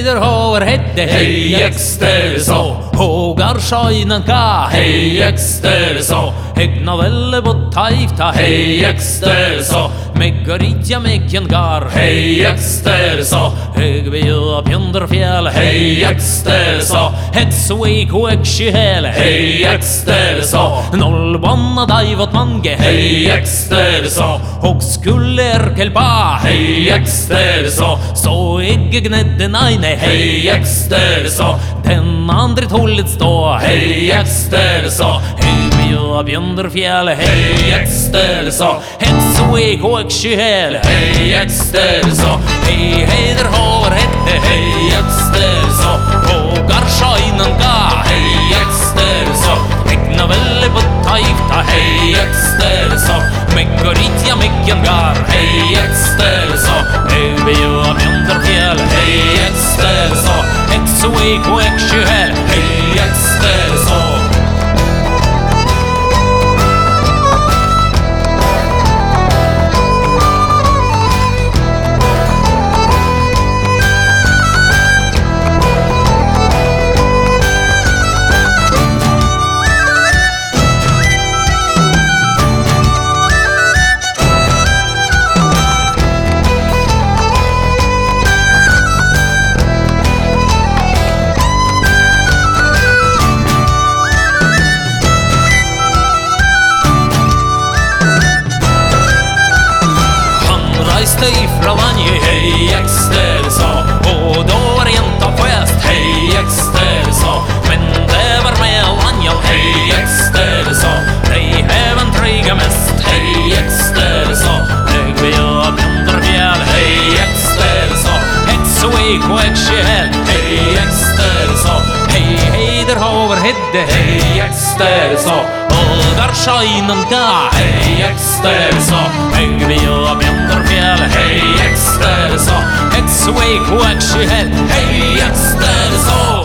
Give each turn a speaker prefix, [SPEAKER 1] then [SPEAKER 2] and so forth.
[SPEAKER 1] heider har hette, hei ekster så. Hågar scheinen ka, hei ekster så. Hegna velle på taifta, hei ekster så. Meggaritja mekjen gar, hei ekster så. Heg vi upp under fjäll, hei ekster så. Het sweek och ekshel, hei ekster så. Nollbanna daivot mange, hei ekster så. Och skulle erkelpa, hei ekster så. Så icke gnedde neine, hei ekster så. Den andre tollet stå, hei ekster så. Heg vi upp under fjäll, hei ekster så. Het sweek och ekshel, hei ekster så. Hei heider har hette, hei ekster så. Hågar scheinen ga, hei ekster så. Egna velle på taifta, hei ekster så. Meggaritja mekjen gar, hei ekster så. Heg vi upp under fjäll, hei ekster så. Het sweek och ekshel, hei ekster så. Ifra vanje, hei ekster så. Och då var rent av fest, hei ekster så. Men det var med vanjan, hei ekster så. De även triga mest, hei ekster så. Heg vi upp under fjäll, hei ekster så. Het sweek och ekshel, hei ekster så. Hei heider haver hedde, hei ekster så. Hågar scheinen ga, hei ekster så. Heg vi upp under fjäll, hei ekster så. Het sweek och ekshel, hei ekster så.